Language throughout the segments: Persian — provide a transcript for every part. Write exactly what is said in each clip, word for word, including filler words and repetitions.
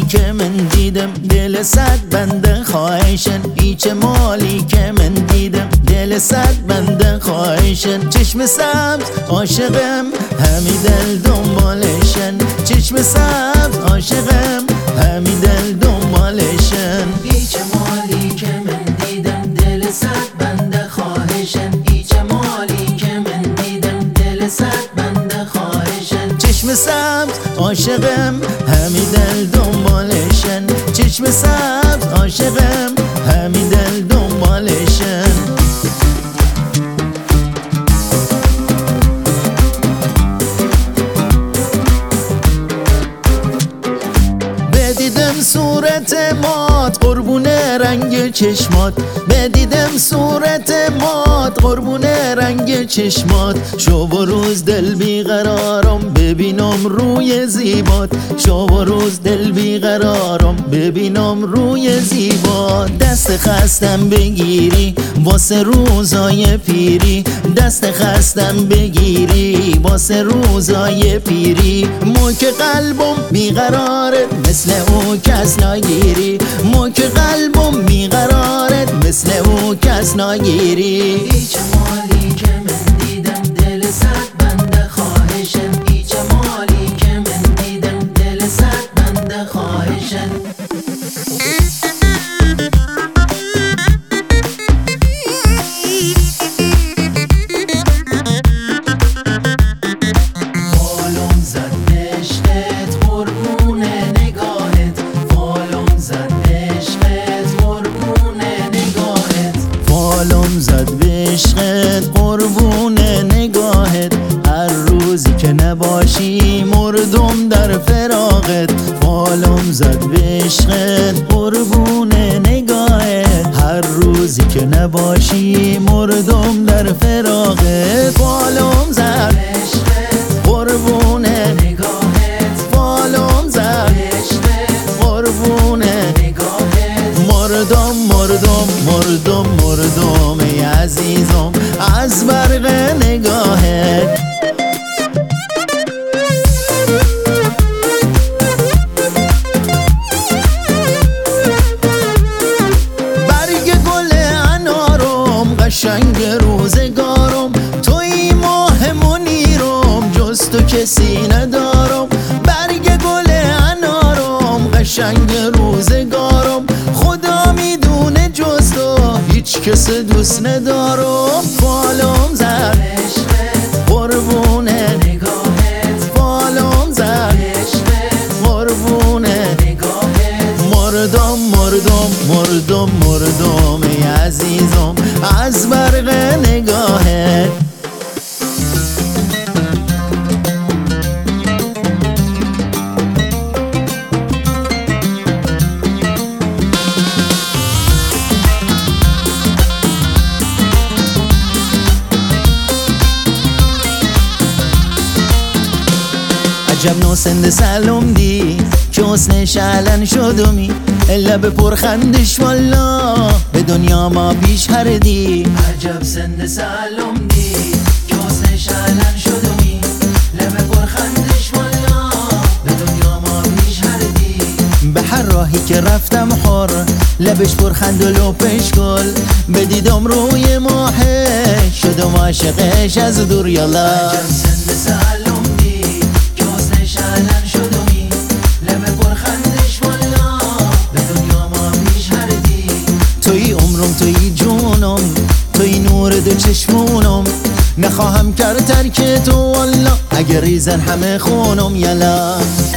که من دیدم دل صد بنده خواهشن هیچ مالی که من دیدم دل صد بنده خواهشن چشم سبز عاشقم همی دل دنبالشن چشم سبز عاشقم همی دل دنبالشن هیچ مالی که من دیدم دل صد بنده خواهشن هیچ مالی که من دیدم دل صد بنده خواهشن چشم سبز عاشقم همی دل دنبالشن چشم سبز عاشقم همی دل دنبالشن بدیدم صورت مات قربون رنگ چشمات بدیدم صورت مات قربون رنگ چشمات شب و روز دل بیقرارم ببینم روی زیبات شب و روز دل بیقرارم ببینم روی زیبات دست خستم بگیری واسه روزای پیری دست خستم بگیری واسه روزای پیری مو که قلبم بیقرارت مثل او کس نگیری مو که قلبم بیقرارت مثل او کس نگیری هیچ مالی که من دیدم دل صد بنده خواهشن هیچ مالی که من دیدم دل صد بنده خواهشن فالم زد عشقت قربون نگاهت فالم زد عشقت قربون نگاهت فالم زد به عشقت قربون نگاهت هر روزی که نباشی مردم در فراقت فالم زد به عشقت قربون نگاهت هر روزی که نباشی مردم در فراقت فالم زد قربون نگاهت فالم زد قربون نگاهت مردم مردم مردم مردم ای عزیزم از برق نگاهت برگ گل انارم قشنگ روزگارم توی ماه منیرم جز تو کسی ندارم برگ گل انارم قشنگ روزگارم خدا میدونه جز تو هیچ کس دوست ندارم فالم زد قربون نگاهت فالم زد قربون نگاهت مردم مردم مردم مردم ای عزیزم از برق نگاهت عجب نو سند سلام دی که حسنش علن شدمی لب پرخندش والا به دنیا ما پیش هردی عجب سند سلام دی که حسنش علن شدمی لب پرخندش والا به دنیا ما پیش هردی به هر راهی که رفتم حر لبش پرخند و لپش گل بدیدم روی ماهش شدم عاشقش از دور یالا عجب سند سلام دی که حسنش علن شدمی لب پرخندش والا به دنیا ما پیش هردی توی عمرم توی جونم توی نور دو چشمونم نخواهم کرد ترک تو والا اگر ریزن همه خونم یلا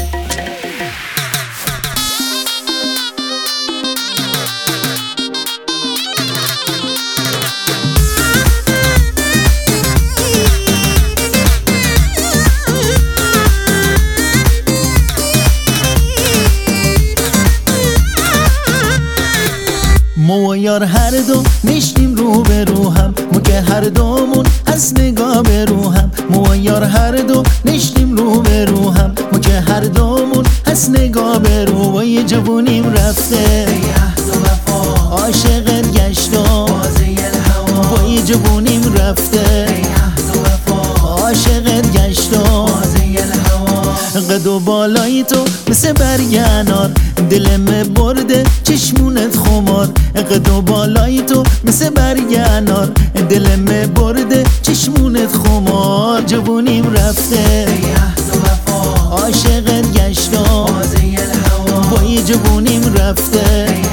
مو و یار هر دو نشتیم رو به رو هم مو که هر دومون از نگاه به رو هم مو و یار هر دو نشتیم رو به رو هم مو که هر دومون از نگاه به رو و یه جوونیم رفته عهد و وفا عاشقت گشتم بازی الهوا و یه جوونیم رفته عهد و وفا عاشقت گشتم بازی الهوا قد و بالای تو مثل برگ انار، دلم برده چشمونت خمار. قد و بالای تو مثل برگ انار، دلم برده چشمونت خمار. جوونیم رفته ای عهد و وفا عاشقت گشتم، بازی الهوا بای جوونیم رفته